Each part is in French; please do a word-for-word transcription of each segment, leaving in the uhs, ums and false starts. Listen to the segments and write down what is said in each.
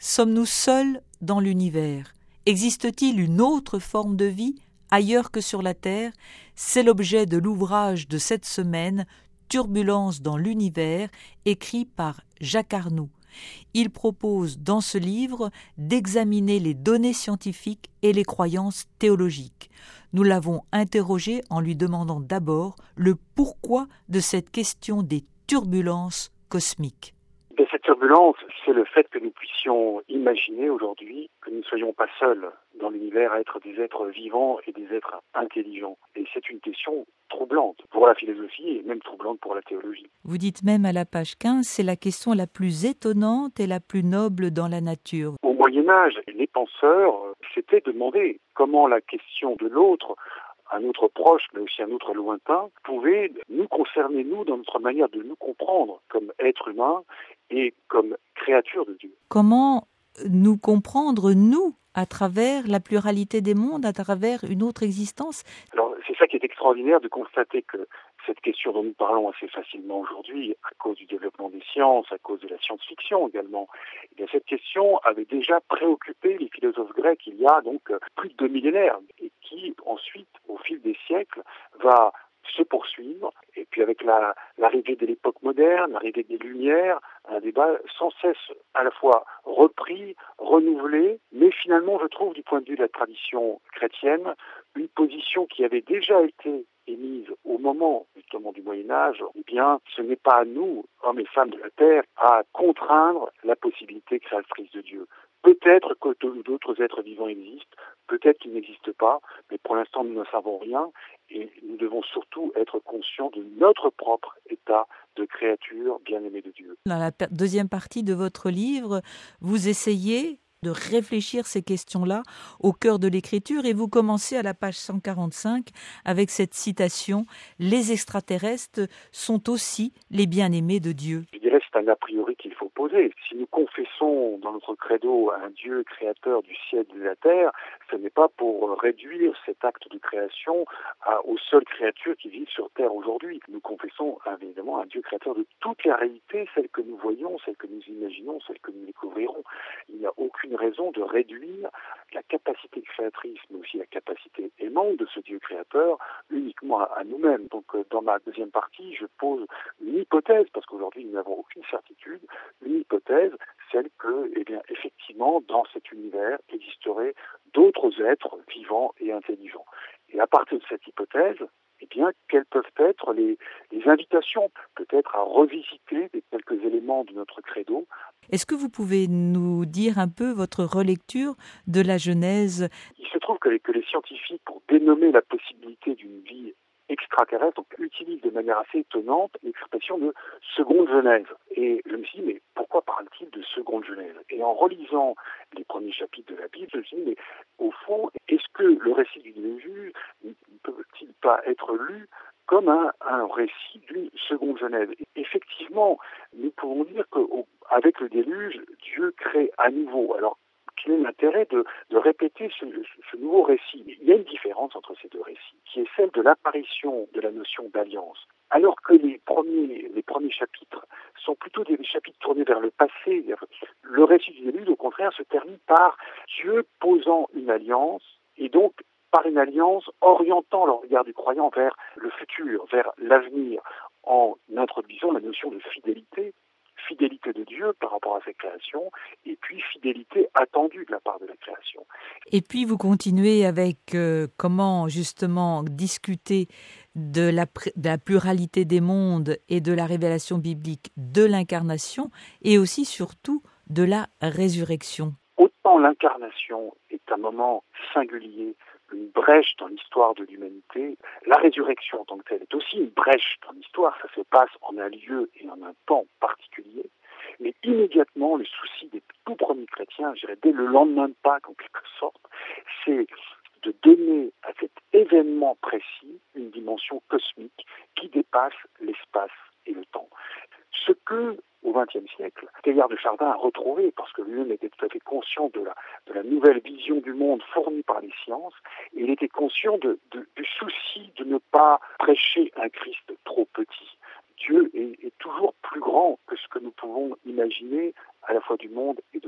Sommes-nous seuls dans l'univers ? Existe-t-il une autre forme de vie ailleurs que sur la Terre ? C'est l'objet de l'ouvrage de cette semaine, Turbulences dans l'univers, écrit par Jacques Arnoux. Il propose dans ce livre d'examiner les données scientifiques et les croyances théologiques. Nous l'avons interrogé en lui demandant d'abord le pourquoi de cette question des turbulences cosmiques. Et cette turbulence, c'est le fait que nous puissions imaginer aujourd'hui que nous ne soyons pas seuls dans l'univers à être des êtres vivants et des êtres intelligents. Et c'est une question troublante pour la philosophie et même troublante pour la théologie. Vous dites même à la page quinze, c'est la question la plus étonnante et la plus noble dans la nature. Au Moyen-Âge, les penseurs s'étaient demandé comment la question de l'autre, un autre proche, mais aussi un autre lointain, pouvait nous concerner, nous, dans notre manière de nous comprendre comme êtres humains et comme créatures de Dieu. Comment nous comprendre, nous, à travers la pluralité des mondes, à travers une autre existence ? Alors, c'est ça qui est extraordinaire de constater que cette question dont nous parlons assez facilement aujourd'hui, à cause du développement des sciences, à cause de la science-fiction également, eh bien, cette question avait déjà préoccupé les philosophes grecs il y a donc plus de deux millénaires, et qui ensuite, au fil des siècles, va se poursuivre. Et puis avec la, l'arrivée de l'époque moderne, l'arrivée des Lumières, un débat sans cesse à la fois repris, renouvelé, mais finalement, je trouve, du point de vue de la tradition chrétienne, une position qui avait déjà été émise au moment justement du Moyen-Âge. Eh bien, ce n'est pas à nous, hommes et femmes de la Terre, à contraindre la possibilité créatrice de Dieu. Peut-être que d'autres êtres vivants existent, peut-être qu'ils n'existent pas, mais pour l'instant nous ne savons rien et nous devons surtout être conscients de notre propre état de créature bien-aimée de Dieu. Dans la deuxième partie de votre livre, vous essayez de réfléchir ces questions-là au cœur de l'écriture et vous commencez à la page cent quarante-cinq avec cette citation « Les extraterrestres sont aussi les bien-aimés de Dieu ». Je dirais que c'est un a priori qu'il faut poser. Si nous confessons dans notre credo un Dieu créateur du ciel et de la terre, ce n'est pas pour réduire cet acte de création à, aux seules créatures qui vivent sur terre aujourd'hui. Nous confessons évidemment un Dieu créateur de toute la réalité, celle que nous voyons, celle que nous imaginons, celle que nous découvrirons. Il n'y a aucune raison de réduire la capacité créatrice, mais aussi la capacité aimante de ce Dieu créateur uniquement à, à nous-mêmes. Donc dans ma deuxième partie, je pose une hypothèse, parce qu'aujourd'hui nous n'avons aucune certitude, une hypothèse, celle que, eh bien, effectivement, dans cet univers existeraient d'autres êtres vivants et intelligents. Et à partir de cette hypothèse, eh bien, quelles peuvent être les, les invitations, peut-être à revisiter des, quelques éléments de notre credo. Est-ce que vous pouvez nous dire un peu votre relecture de la Genèse ? Il se trouve que les, que les scientifiques, pour dénommer la possibilité d'une vie extraterrestre, donc, utilisent de manière assez étonnante l'expression de seconde Genèse. Et je me suis dit, mais pourquoi parle-t-il de seconde Genèse ? Et en relisant les premiers chapitres de la Bible, je me suis dit, mais au fond, est-ce que le récit du déluge ne peut-il pas être lu comme un, un récit d'une seconde Genèse ? Et effectivement, nous pouvons dire qu'avec le déluge, Dieu crée à nouveau. Alors, quel est l'intérêt de, de répéter ce, ce nouveau récit ? Il y a une différence entre ces deux récits, qui est celle de l'apparition de la notion d'alliance. Alors que les premiers, les premiers chapitres sont plutôt des chapitres tournés vers le passé, le récit du déluge, au contraire, se termine par Dieu posant une alliance, et donc par une alliance orientant le regard du croyant vers le futur, vers l'avenir, en introduisant la notion de fidélité, fidélité de Dieu par rapport à sa création, et puis fidélité attendue de la part de la création. Et puis vous continuez avec euh, comment justement discuter de la, de la pluralité des mondes et de la révélation biblique de l'incarnation, et aussi surtout de la résurrection. Autant l'incarnation est un moment singulier, une brèche dans l'histoire de l'humanité, la résurrection en tant que telle est aussi une brèche dans l'histoire, ça se passe en un lieu et en un temps particulier, mais immédiatement le souci des tout premiers chrétiens, je dirais dès le lendemain de Pâques en quelque sorte, c'est de donner à cet événement précis une dimension cosmique qui dépasse l'espace et le temps. Ce que, au vingtième siècle, Teilhard de Chardin a retrouvé, parce que lui-même était tout à fait conscient de la, de la nouvelle vision du monde fournie par les sciences, et il était conscient de, de, du souci de ne pas prêcher un Christ trop petit. Dieu est, est toujours plus grand que ce que nous pouvons imaginer à la fois du monde et de lui.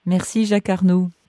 Merci Jacques Arnaud.